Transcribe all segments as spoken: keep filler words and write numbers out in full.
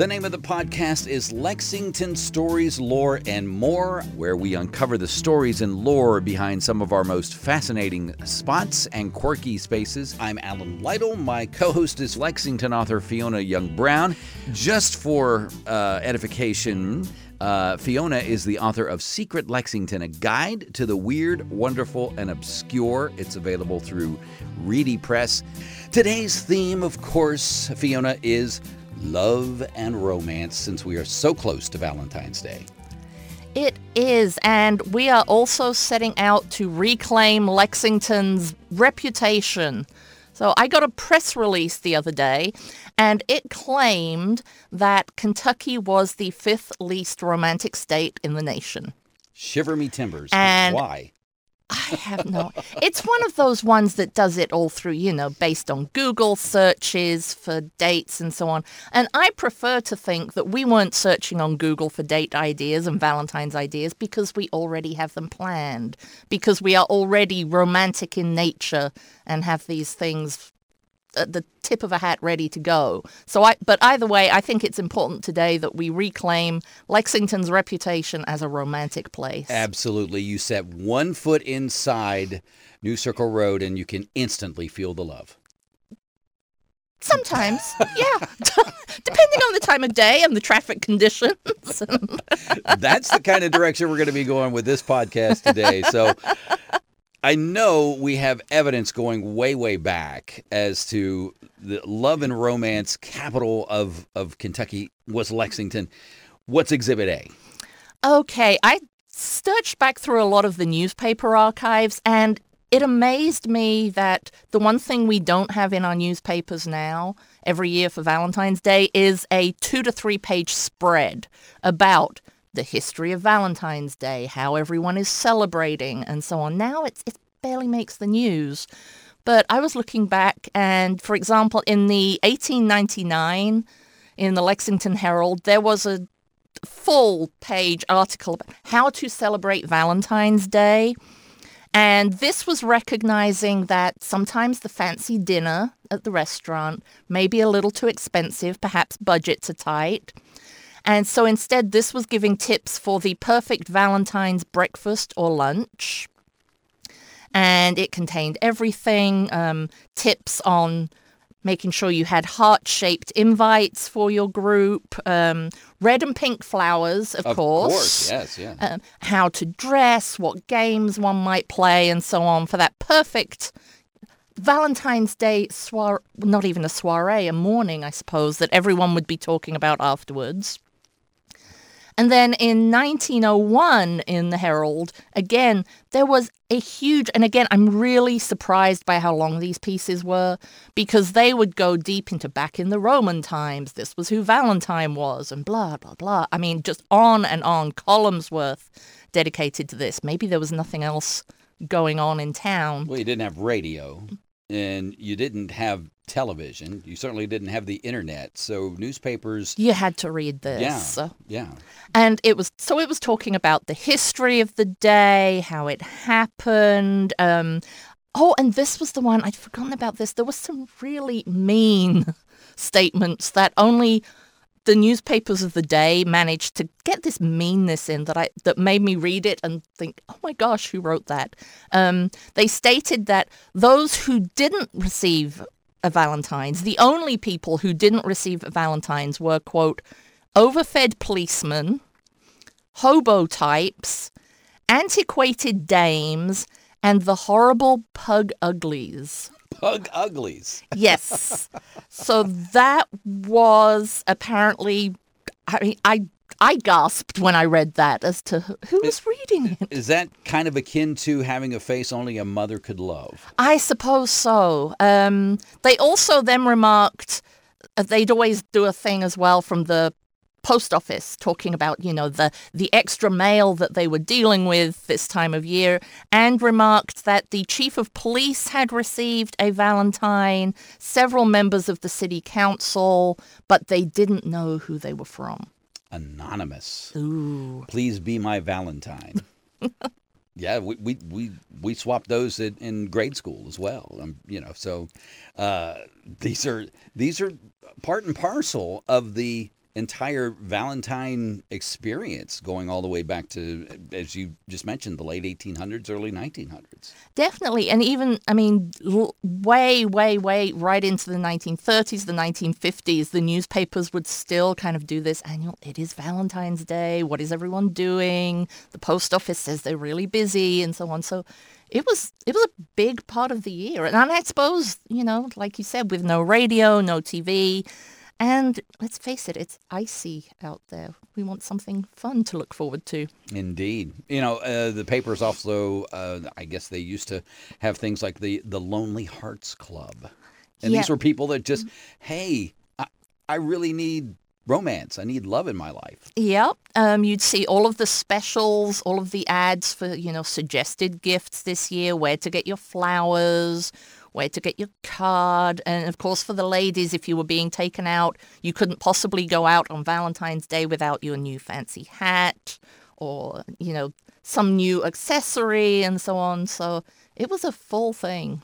The name of the podcast is Lexington Stories, Lore, and More, where we uncover the stories and lore behind some of our most fascinating spots and quirky spaces. I'm Alan Lytle. My co-host is Lexington author Fiona Young Brown. Just for uh, edification, uh, Fiona is the author of Secret Lexington, a guide to the weird, wonderful, and obscure. It's available through Reedy Press. Today's theme, of course, Fiona, is love and romance, since we are so close to Valentine's Day. It is, and we are also setting out to reclaim Lexington's reputation. So I got a press release the other day, and it claimed that Kentucky was the fifth least romantic state in the nation. Shiver me timbers. And why? I have no... It's one of those ones that does it all through, you know, based on Google searches for dates and so on. And I prefer to think that we weren't searching on Google for date ideas and Valentine's ideas because we already have them planned, because we are already romantic in nature and have these things at the tip of a hat ready to go. So, I, but either way, I think it's important today that we reclaim Lexington's reputation as a romantic place. Absolutely. You set one foot inside New Circle Road and you can instantly feel the love. Sometimes, yeah. Depending on the time of day and the traffic conditions. That's the kind of direction we're going to be going with this podcast today. So I know we have evidence going way, way back as to the love and romance capital of, of Kentucky was Lexington. What's Exhibit A? Okay, I searched back through a lot of the newspaper archives, and it amazed me that the one thing we don't have in our newspapers now every year for Valentine's Day is a two to three page spread about the history of Valentine's Day, how everyone is celebrating, and so on. Now it's, it barely makes the news. But I was looking back, and for example, in the eighteen ninety-nine, in the Lexington Herald, there was a full-page article about how to celebrate Valentine's Day. And this was recognizing that sometimes the fancy dinner at the restaurant may be a little too expensive, perhaps budgets are tight. And so instead, this was giving tips for the perfect Valentine's breakfast or lunch. And it contained everything, um, tips on making sure you had heart-shaped invites for your group, um, red and pink flowers, of, of course. Of course, yes, yeah. Um, how to dress, what games one might play, and so on for that perfect Valentine's Day soiree, not even a soiree, a morning, I suppose, that everyone would be talking about afterwards. And then in nineteen oh one in the Herald, again, there was a huge, and again, I'm really surprised by how long these pieces were, because they would go deep into back in the Roman times. This was who Valentine was, and blah, blah, blah. I mean, just on and on, columns worth dedicated to this. Maybe there was nothing else going on in town. Well, you didn't have radio, and you didn't have television. You certainly didn't have the internet. So newspapers... You had to read this. Yeah, yeah. And it was, so it was talking about the history of the day, how it happened. Um, oh, and this was the one, I'd forgotten about this. There was some really mean statements that only the newspapers of the day managed to get this meanness in that I that made me read it and think, oh my gosh, who wrote that? Um, they stated that those who didn't receive a Valentine's, the only people who didn't receive a Valentine's were, quote, overfed policemen, hobo types, antiquated dames, and the horrible pug uglies. Pug uglies. Yes. So that was apparently, I mean, I I gasped when I read that as to who was reading it. Is that kind of akin to having a face only a mother could love? I suppose so. Um, they also then remarked, uh, they'd always do a thing as well from the post office talking about, you know, the, the extra mail that they were dealing with this time of year, and remarked that the chief of police had received a Valentine, several members of the city council, but they didn't know who they were from. Anonymous. Ooh. Please be my Valentine. Yeah, we we we, we swapped those in, in grade school as well. Um, you know, so uh, these are these are part and parcel of the entire Valentine experience going all the way back to, as you just mentioned, the late eighteen hundreds, early nineteen hundreds. Definitely. And even, I mean, l- way, way, way right into the nineteen thirties, the nineteen fifties, the newspapers would still kind of do this annual, it is Valentine's Day, what is everyone doing? The post office says they're really busy and so on. So it was it was a big part of the year. And I suppose, you know, like you said, with no radio, no T V, and let's face it, it's icy out there. We want something fun to look forward to. Indeed. You know, uh, the papers also, uh, I guess they used to have things like the, the Lonely Hearts Club. And Yeah. these were people that just, hey, I, I really need romance. I need love in my life. Yep. Um, you'd see all of the specials, all of the ads for, you know, suggested gifts this year, where to get your flowers, where to get your card. And of course, for the ladies, if you were being taken out, you couldn't possibly go out on Valentine's Day without your new fancy hat or, you know, some new accessory and so on. So it was a full thing.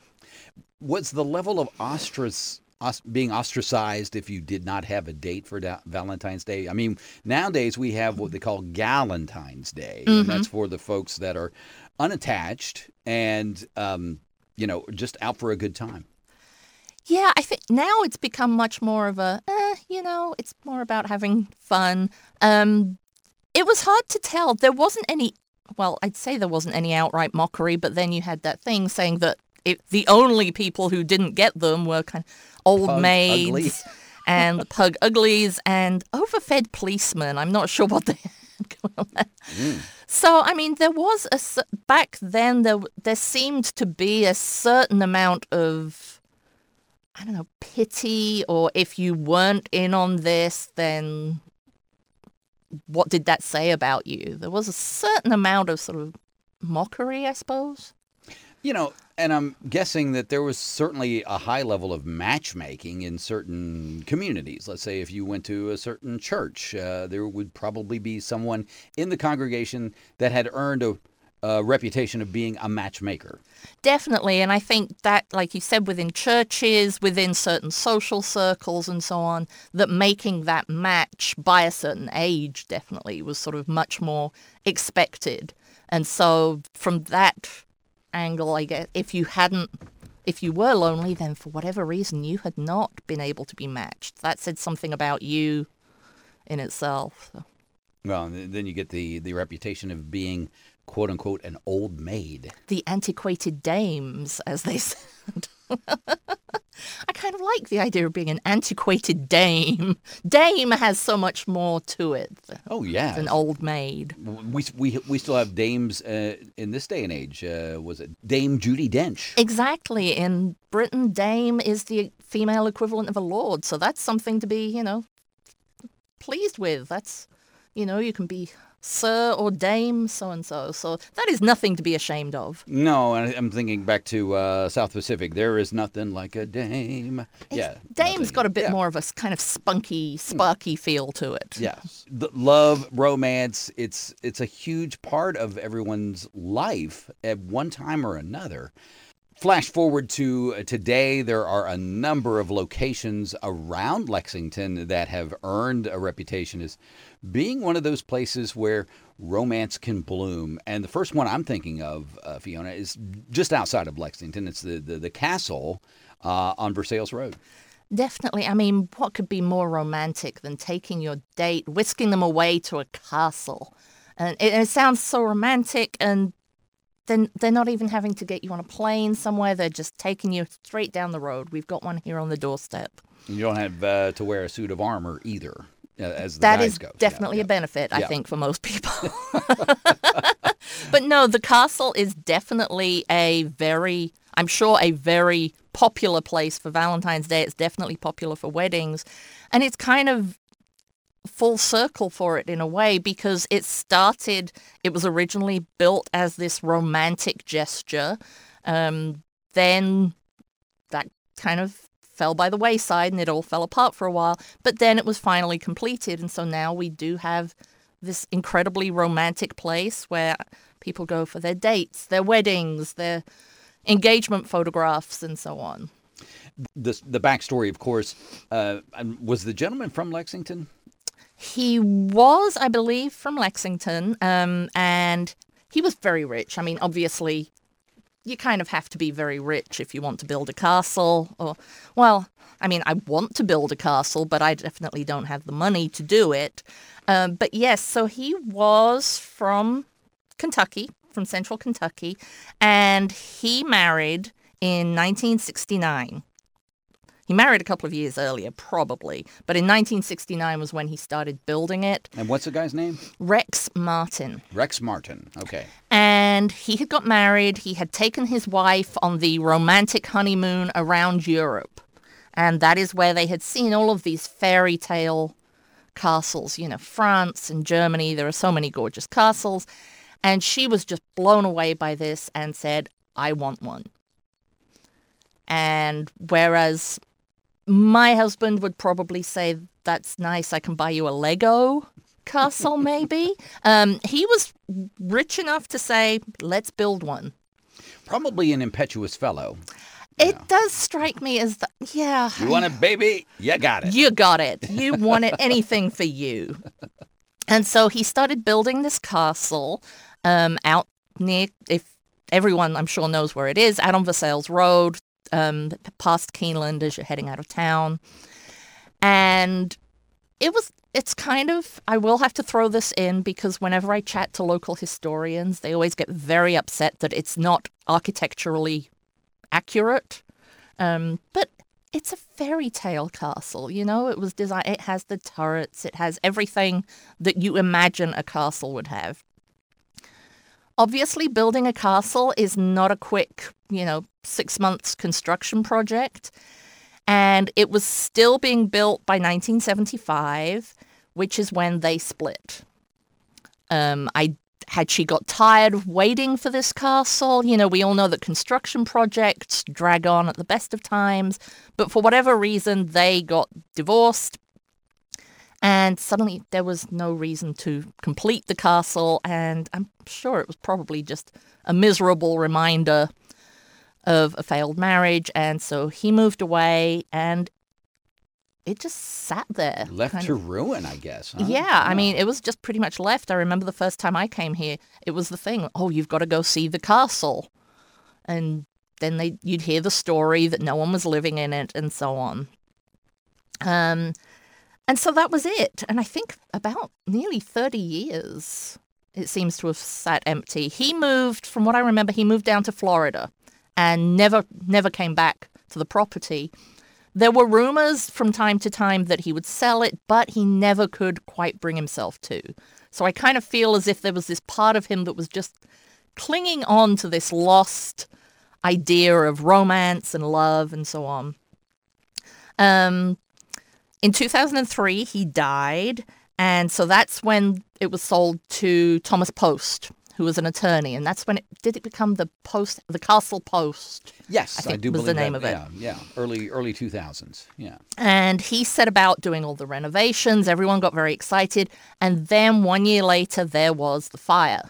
Was the level of ostrac os- being ostracized if you did not have a date for da- Valentine's Day? I mean, nowadays we have what they call Galentine's Day, Mm-hmm. and that's for the folks that are unattached and, um, you know, just out for a good time. Yeah, I think now it's become much more of a, eh, you know, it's more about having fun. Um, it was hard to tell. There wasn't any, well, I'd say there wasn't any outright mockery, but then you had that thing saying that it, the only people who didn't get them were kind of old Pug maids ugly. and the pug uglies and overfed policemen. I'm not sure what they had going on there. Mm. So, I mean, there was a, s- back then, there, there seemed to be a certain amount of, I don't know, pity, or if you weren't in on this, then what did that say about you? There was a certain amount of sort of mockery, I suppose. You know, and I'm guessing that there was certainly a high level of matchmaking in certain communities. Let's say if you went to a certain church, uh, there would probably be someone in the congregation that had earned a, a reputation of being a matchmaker. Definitely. And I think that, like you said, within churches, within certain social circles and so on, that making that match by a certain age definitely was sort of much more expected. And so from that angle, I guess, if you hadn't, if you were lonely, then for whatever reason you had not been able to be matched. That said something about you in itself. So. Well, and then you get the, the reputation of being, quote unquote, an old maid. The antiquated dames, as they said. I kind of like the idea of being an antiquated dame. Dame has so much more to it Oh, yeah. than old maid. We, we, we still have dames uh, in this day and age. Uh, was it Dame Judi Dench? Exactly. In Britain, dame is the female equivalent of a lord. So that's something to be, you know, pleased with. That's, you know, you can be sir or dame so-and-so. So that is nothing to be ashamed of. No, and I'm thinking back to uh, South Pacific. There is nothing like a dame. Yeah, Dame's nothing- got a bit yeah. more of a s- kind of spunky, sparky feel to it. Yes, the love, romance. It's it's a huge part of everyone's life at one time or another. Flash forward to uh, today, there are a number of locations around Lexington that have earned a reputation as being one of those places where romance can bloom. And the first one I'm thinking of, uh, Fiona, is just outside of Lexington. It's the, the, the Castle uh, on Versailles Road. Definitely. I mean, what could be more romantic than taking your date, whisking them away to a castle? And it, it sounds so romantic, and then they're not even having to get you on a plane somewhere. They're just taking you straight down the road. We've got one here on the doorstep. You don't have uh, to wear a suit of armor either, uh, as the That guys is go. definitely Yeah, a benefit, I Yeah. think, for most people. But no, the castle is definitely a very, I'm sure, a very popular place for Valentine's Day. It's definitely popular for weddings. And it's kind of full circle for it in a way, because it started, it was originally built as this romantic gesture. Um, then that kind of fell by the wayside and it all fell apart for a while. But then it was finally completed. And so now we do have this incredibly romantic place where people go for their dates, their weddings, their engagement photographs, and so on. The, the backstory, of course, uh, was the gentleman from Lexington? He was, I believe, from Lexington, um, and he was very rich. I mean, obviously, you kind of have to be very rich if you want to build a castle. Or, well, I mean, I want to build a castle, but I definitely don't have the money to do it. Um, but yes, so he was from Kentucky, from central Kentucky, and he married in nineteen sixty-nine. He married a couple of years earlier, probably, but in nineteen sixty-nine was when he started building it. And what's the guy's name? Rex Martin. Rex Martin, okay. And he had got married. He had taken his wife on the romantic honeymoon around Europe. And that is where they had seen all of these fairy tale castles, you know, France and Germany. There are so many gorgeous castles. And she was just blown away by this and said, I want one. And whereas my husband would probably say, that's nice, I can buy you a Lego castle, maybe. Um, he was rich enough to say, let's build one. Probably an impetuous fellow. It Yeah. does strike me as, the, yeah. You want it, baby? You got it. You got it. You want it, anything for you. And so he started building this castle um, out near, if everyone I'm sure knows where it is, out on Versailles Road, um, past Keeneland as you're heading out of town. And it was, it's kind of, I will have to throw this in because whenever I chat to local historians, they always get very upset that it's not architecturally accurate. Um, but it's a fairy tale castle, you know? It was designed, it has the turrets, it has everything that you imagine a castle would have. Obviously, building a castle is not a quick, you know, six months construction project. And it was still being built by nineteen seventy-five, which is when they split. Um, I had she got tired of waiting for this castle? You know, we all know that construction projects drag on at the best of times. But for whatever reason, they got divorced. And suddenly there was no reason to complete the castle. And I'm sure it was probably just a miserable reminder of a failed marriage. And so he moved away and it just sat there. Left to of. ruin, I guess. Huh? Yeah, yeah, I mean, it was just pretty much left. I remember the first time I came here, it was the thing, oh, you've got to go see the castle. And then they you'd hear the story that no one was living in it and so on. Um... And so that was it. And I think about nearly thirty years it seems to have sat empty. He moved, from what I remember, he moved down to Florida and never never came back to the property. There were rumors from time to time that he would sell it, but he never could quite bring himself to. So I kind of feel as if there was this part of him that was just clinging on to this lost idea of romance and love and so on. Um... In two thousand three, he died, and so that's when it was sold to Thomas Post, who was an attorney, and that's when it did it become the Post, the Castle Post. Yes, I, think I do was believe the name that, of it. Yeah, yeah, early early two thousands. Yeah, and he set about doing all the renovations. Everyone got very excited, and then one year later, there was the fire.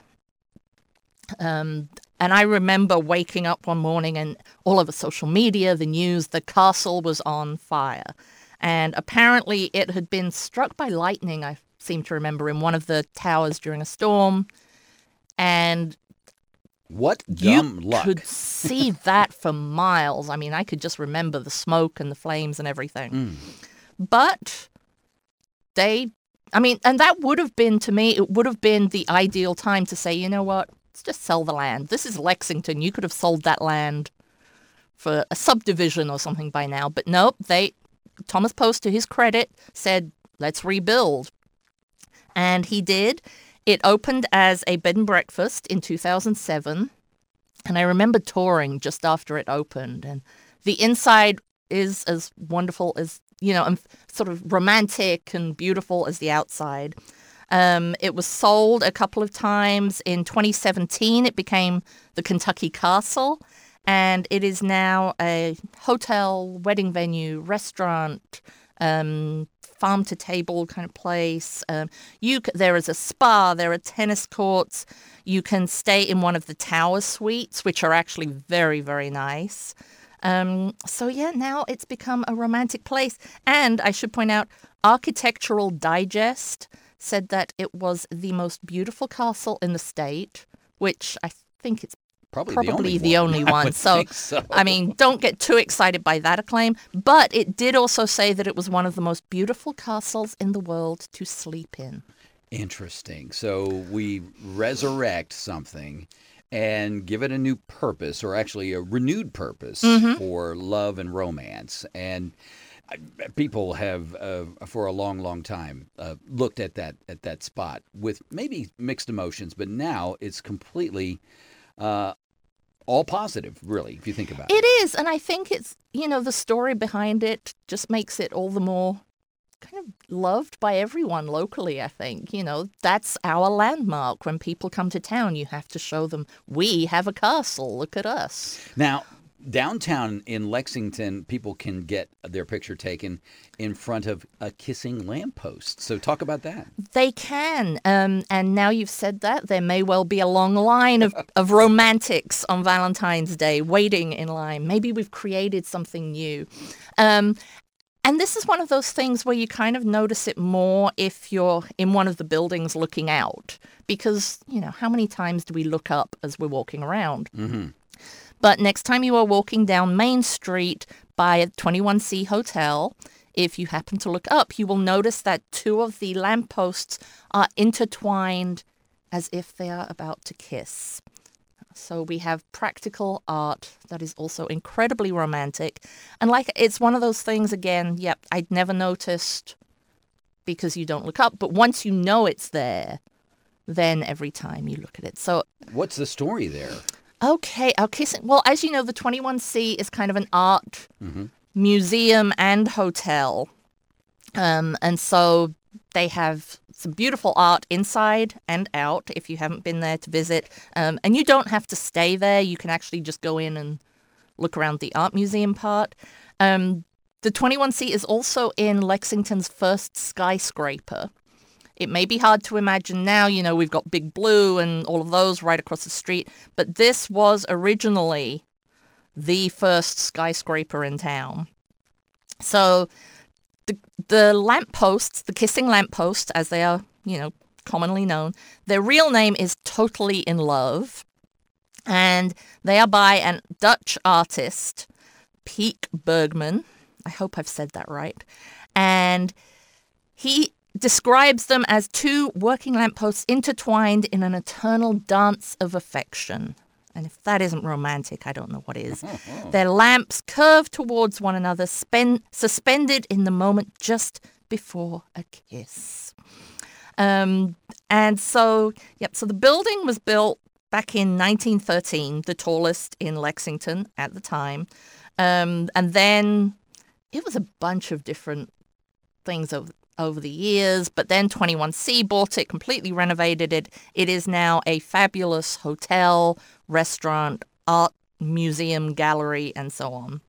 Um, and I remember waking up one morning, and all over social media, the news, the castle was on fire. And apparently it had been struck by lightning, I seem to remember, in one of the towers during a storm. And what dumb you luck. could see that for miles. I mean, I could just remember the smoke and the flames and everything. Mm. But they, I mean, and that would have been, to me, it would have been the ideal time to say, you know what, let's just sell the land. This is Lexington. You could have sold that land for a subdivision or something by now. But nope, they... Thomas Post, to his credit, said, let's rebuild. And he did. It opened as a bed and breakfast in two thousand seven. And I remember touring just after it opened. And the inside is as wonderful as, you know, and sort of romantic and beautiful as the outside. Um, it was sold a couple of times. In twenty seventeen, it became the Kentucky Castle. And it is now a hotel, wedding venue, restaurant, um, farm-to-table kind of place. Um, you c- there is a spa. There are tennis courts. You can stay in one of the tower suites, which are actually very, very nice. Um, so, yeah, now it's become a romantic place. And I should point out, Architectural Digest said that it was the most beautiful castle in the state, which I think it's Probably, probably the only the one. only I one. would So, think so. I mean, don't get too excited by that acclaim. But it did also say that it was one of the most beautiful castles in the world to sleep in. Interesting. So we resurrect something and give it a new purpose, or actually a renewed purpose Mm-hmm. for love and romance. And I- people have, uh, for a long, long time, uh, looked at that at that spot with maybe mixed emotions, but now it's completely uh, all positive, really, if you think about it. It is, and I think it's, you know, the story behind it just makes it all the more kind of loved by everyone locally, I think. You know, that's our landmark. When people come to town, you have to show them, we have a castle, look at us. Now, downtown in Lexington, people can get their picture taken in front of a kissing lamppost. So talk about that. They can, um, and now you've said that, there may well be a long line of, of romantics on Valentine's Day waiting in line. Maybe we've created something new. Um, and this is one of those things where you kind of notice it more if you're in one of the buildings looking out. Because, you know, how many times do we look up as we're walking around? Mm-hmm. But next time you are walking down Main Street by a twenty-one C Hotel, if you happen to look up, you will notice that two of the lampposts are intertwined as if they are about to kiss. So we have practical art that is also incredibly romantic. And like, it's one of those things, again, yep, I'd never noticed because you don't look up. But once you know it's there, then every time you look at it. So What's the story there? Okay, our kissing. Well, as you know, the twenty-one C is kind of an art Mm-hmm. museum and hotel. Um, and so they have some beautiful art inside and out if you haven't been there to visit. Um, and you don't have to stay there. You can actually just go in and look around the art museum part. Um, the twenty-one C is also in Lexington's first skyscraper. It may be hard to imagine now, you know, we've got Big Blue and all of those right across the street, but this was originally the first skyscraper in town. So the the lampposts, the kissing lampposts, as they are, you know, commonly known, their real name is Totally in Love, and they are by a Dutch artist, Peek Bergman. I hope I've said that right. And he describes them as two working lampposts intertwined in an eternal dance of affection. And if that isn't romantic, I don't know what is. Their lamps curve towards one another, spend, suspended in the moment just before a kiss. Um, and so, yep, so the building was built back in nineteen thirteen, the tallest in Lexington at the time. Um, and then it was a bunch of different things over over the years, but then twenty-one C bought it, completely renovated it. It is now a fabulous hotel, restaurant, art museum, gallery, and so on.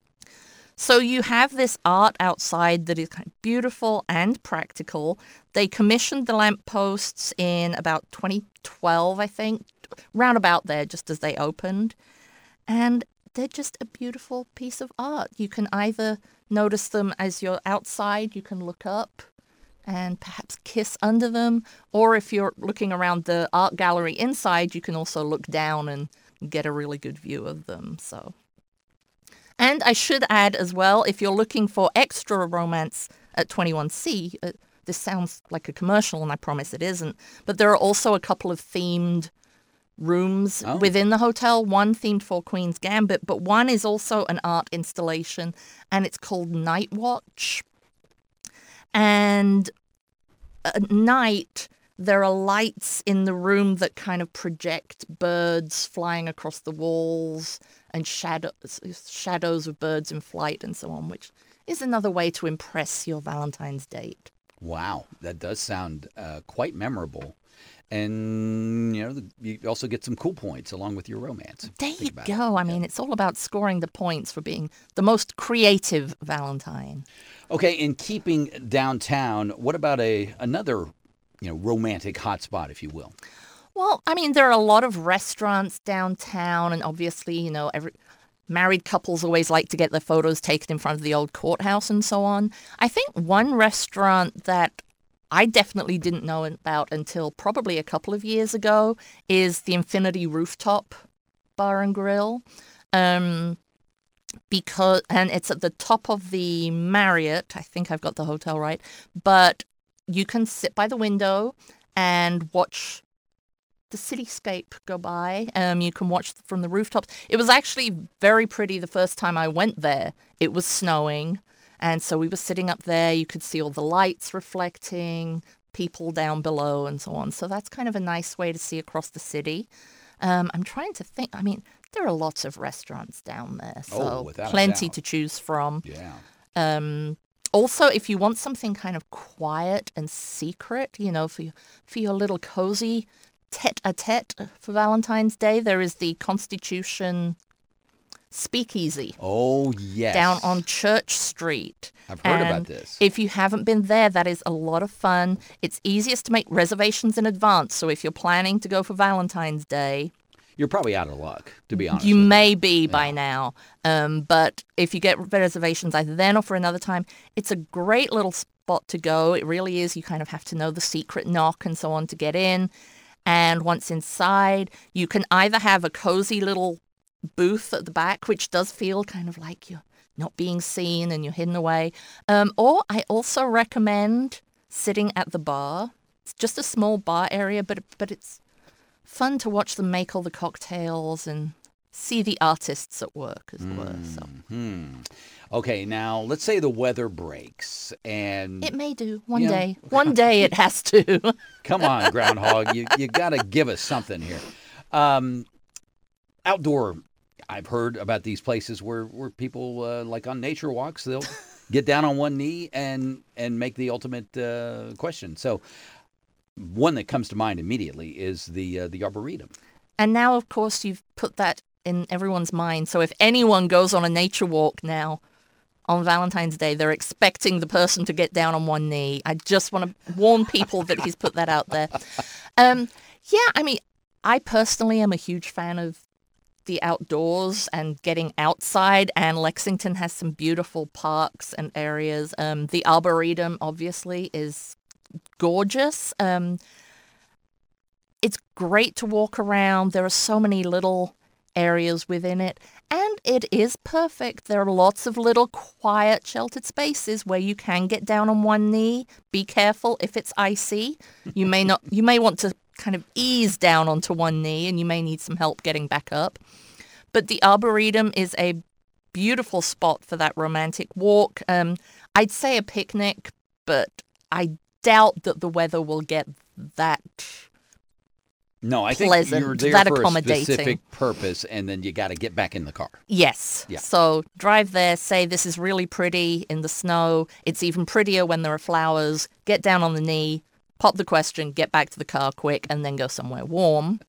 So you have this art outside that is kind of beautiful and practical. They commissioned the lampposts in about twenty twelve, I think, round about there, just as they opened. And they're just a beautiful piece of art. You can either notice them as you're outside, you can look up and perhaps kiss under them. Or if you're looking around the art gallery inside, you can also look down and get a really good view of them. So, and I should add as well, if you're looking for extra romance at twenty-one C, uh, this sounds like a commercial and I promise it isn't, but there are also a couple of themed rooms Oh. within the hotel, one themed for Queen's Gambit, but one is also an art installation, and it's called Night Watch. And at night, there are lights in the room that kind of project birds flying across the walls and shadows, shadows of birds in flight and so on, which is another way to impress your Valentine's date. Wow, that does sound uh, quite memorable. And, you know, the, you also get some cool points along with your romance. There Think you about go. it. I mean, it's all about scoring the points for being the most creative Valentine. Okay, in keeping downtown, what about a another, you know, romantic hotspot, if you will? Well, I mean, there are a lot of restaurants downtown, and obviously, you know, every married couples always like to get their photos taken in front of the old courthouse and so on. I think one restaurant that I definitely didn't know about until probably a couple of years ago is the Infinity Rooftop Bar and Grill. Um, because and it's at the top of the Marriott. I think I've got the hotel right. But you can sit by the window and watch the cityscape go by. Um, you can watch from the rooftops. It was actually very pretty the first time I went there. It was snowing. And so we were sitting up there. You could see all the lights reflecting, people down below and so on. So that's kind of a nice way to see across the city. Um, I'm trying to think. I mean, there are lots of restaurants down there. So oh, without plenty a doubt. to choose from. Yeah. Um, also, if you want something kind of quiet and secret, you know, for your, for your little cozy tete-a-tete for Valentine's Day, there is the Constitution Speakeasy. Oh, yes. Down on Church Street. I've heard and about this. If you haven't been there, that is a lot of fun. It's easiest to make reservations in advance. So if you're planning to go for Valentine's Day, you're probably out of luck, to be honest. You with may you. be yeah. by now. Um, but if you get reservations either then or for another time, it's a great little spot to go. It really is. You kind of have to know the secret knock and so on to get in. And once inside, you can either have a cozy little booth at the back, which does feel kind of like you're not being seen and you're hidden away. Um, or I also recommend sitting at the bar. It's just a small bar area, but but it's fun to watch them make all the cocktails and see the artists at work as mm-hmm. were. So. Okay, now let's say the weather breaks and... It may do. One you know, day. One day it has to. Come on, Groundhog. You you got to give us something here. Um, outdoor, I've heard about these places where, where people, uh, like on nature walks, they'll get down on one knee and, and make the ultimate uh, question. So one that comes to mind immediately is the uh, the Arboretum. And now, of course, you've put that in everyone's mind. So if anyone goes on a nature walk now on Valentine's Day, they're expecting the person to get down on one knee. I just want to warn people that he's put that out there. Um, yeah, I mean, I personally am a huge fan of the outdoors and getting outside, and Lexington has some beautiful parks and areas. Um, the Arboretum, obviously, is gorgeous. Um, it's great to walk around. There are so many little areas within it, and it is perfect. There are lots of little quiet, sheltered spaces where you can get down on one knee. Be careful if it's icy. You may not. You may want to kind of ease down onto one knee, and you may need some help getting back up. But the Arboretum is a beautiful spot for that romantic walk. Um, I'd say a picnic, but I doubt that the weather will get that No, I think pleasant, you're there that for a accommodating. specific purpose, and then you got to get back in the car. Yes. Yeah. So drive there, say this is really pretty in the snow. It's even prettier when there are flowers. Get down on the knee, pop the question, get back to the car quick, and then go somewhere warm.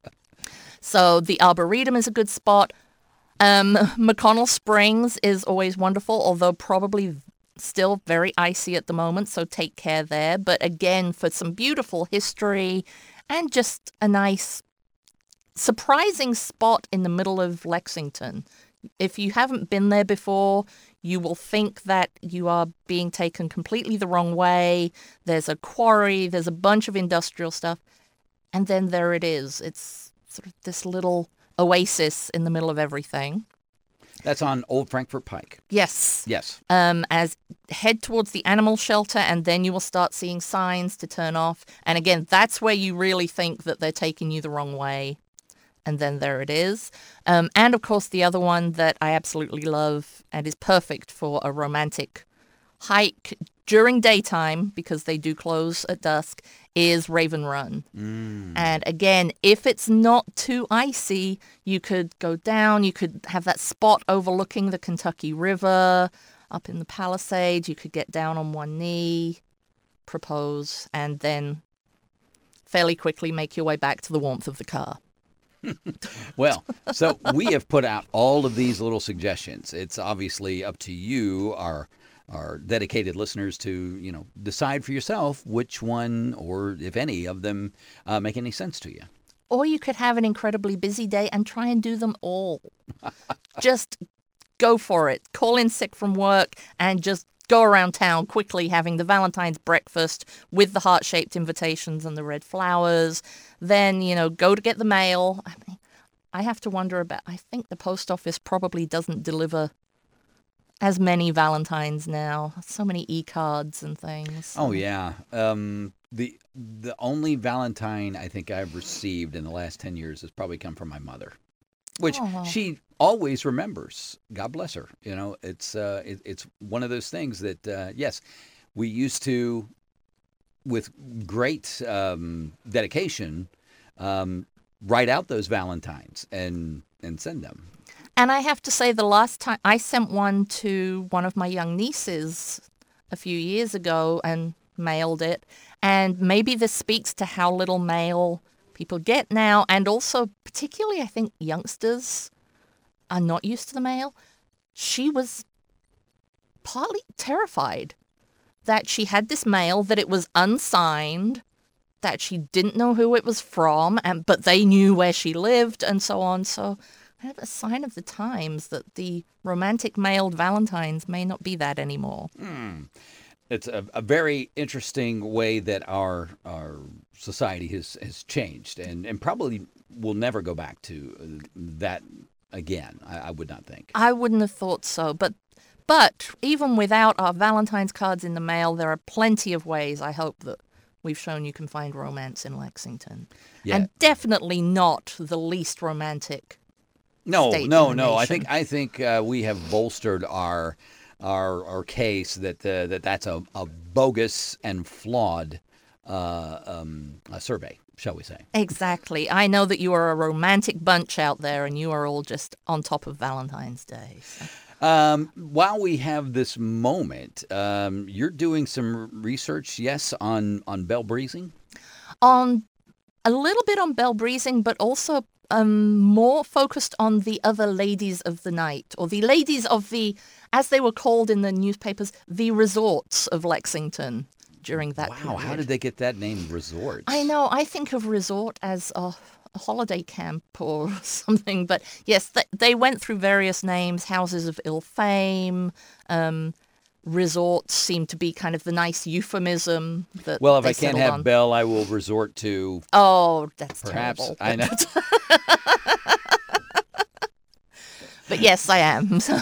So the Arboretum is a good spot. Um, McConnell Springs is always wonderful, although probably still very icy at the moment, so take care there. But again, for some beautiful history and just a nice, surprising spot in the middle of Lexington. If you haven't been there before, you will think that you are being taken completely the wrong way. There's a quarry, there's a bunch of industrial stuff, and then there it is. It's sort of this little oasis in the middle of everything. That's on Old Frankfort Pike. Yes. Yes. Um, as head towards the animal shelter, and then you will start seeing signs to turn off. And again, that's where you really think that they're taking you the wrong way. And then there it is. Um, and of course, the other one that I absolutely love and is perfect for a romantic hike during daytime, because they do close at dusk, is Raven Run. Mm. And again, if it's not too icy, you could go down, you could have that spot overlooking the Kentucky River up in the Palisades. You could get down on one knee, propose, and then fairly quickly make your way back to the warmth of the car. Well, so we have put out all of these little suggestions. It's obviously up to you, our our dedicated listeners, to, you know, decide for yourself which one, or if any of them, uh, make any sense to you. Or you could have an incredibly busy day and try and do them all. Just go for it. Call in sick from work and just go around town quickly having the Valentine's breakfast with the heart-shaped invitations and the red flowers. Then, you know, go to get the mail. I mean, I have to wonder about, I think the post office probably doesn't deliver as many Valentines now. So many e-cards and things. Oh, yeah. Um, the the only Valentine I think I've received in the last ten years has probably come from my mother, which Oh. she always remembers. God bless her. You know, it's uh, it, it's one of those things that, uh, yes, we used to, with great um, dedication, um, write out those Valentines and, and send them. And I have to say, the last time I sent one to one of my young nieces a few years ago and mailed it. And maybe this speaks to how little mail people get now. And also, particularly, I think youngsters are not used to the mail. She was partly terrified that she had this mail, that it was unsigned, that she didn't know who it was from, and but they knew where she lived and so on. So kind of a sign of the times that the romantic mailed Valentines may not be that anymore. Hmm. It's a, a very interesting way that our our society has, has changed, and, and probably will never go back to that again, I, I would not think. I wouldn't have thought so, but but even without our Valentine's cards in the mail, there are plenty of ways, I hope, that we've shown you can find romance in Lexington. Yeah. And definitely not the least romantic No, state no, in the no. I nation. think I think uh, we have bolstered our our our case that uh, that that's a, a bogus and flawed uh, um, a survey, shall we say? Exactly. I know that you are a romantic bunch out there, and you are all just on top of Valentine's Day. So. Um, while we have this moment, um, you're doing some research, yes, on on Belle Breezing. On a little bit on Belle Breezing, but also um, more focused on the other ladies of the night, or the ladies of the, as they were called in the newspapers, the resorts of Lexington during that Wow, period. how did they get that name, resorts? I know. I think of resort as a, a holiday camp or something. But yes, th- they went through various names, houses of ill fame. Um, resorts seem to be kind of the nice euphemism that Well, if they I can't settled have on. Belle, I will resort to Oh, that's perhaps. terrible. I know. But yes, I am. So,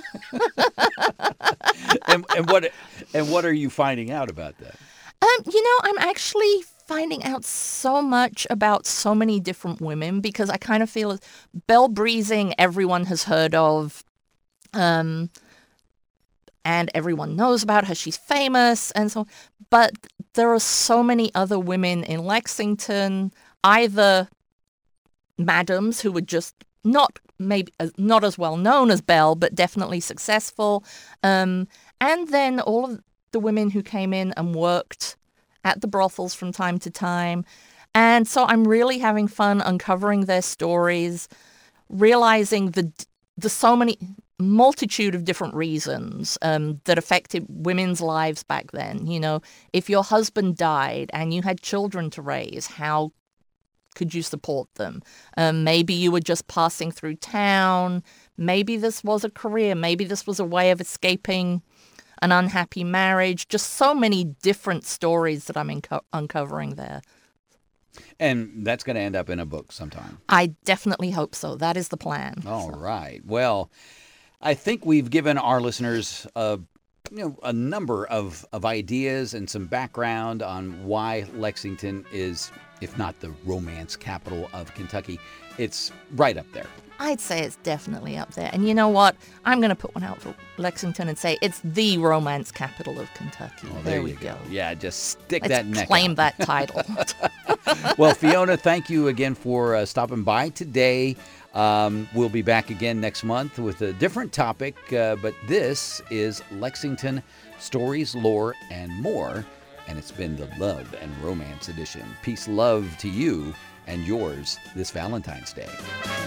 and, and what and what are you finding out about that? um, you know, I'm actually finding out so much about so many different women because I kind of feel as Belle Breezing, everyone has heard of, um, and everyone knows about her. She's famous and so on. But there are so many other women in Lexington, either madams who were just not maybe as, not as well known as Belle, but definitely successful. Um, and then all of the women who came in and worked at the brothels from time to time. And so I'm really having fun uncovering their stories, realizing the the so many multitude of different reasons um, that affected women's lives back then. You know, if your husband died and you had children to raise, how could you support them? Um, maybe you were just passing through town. Maybe this was a career. Maybe this was a way of escaping an unhappy marriage. Just so many different stories that I'm inco- uncovering there. And that's going to end up in a book sometime. I definitely hope so. That is the plan. All right. Well, I think we've given our listeners a, you know, a number of, of ideas and some background on why Lexington is, if not the romance capital of Kentucky, it's right up there. I'd say it's definitely up there. And you know what? I'm going to put one out for Lexington and say it's the romance capital of Kentucky. Well, there, there we you go. Yeah, just stick Let's that neck claim out. that title. Well, Fiona, thank you again for uh, stopping by today. Um, we'll be back again next month with a different topic, uh, but this is Lexington Stories, Lore, and More, and it's been the Love and Romance edition. Peace, love to you and yours this Valentine's Day.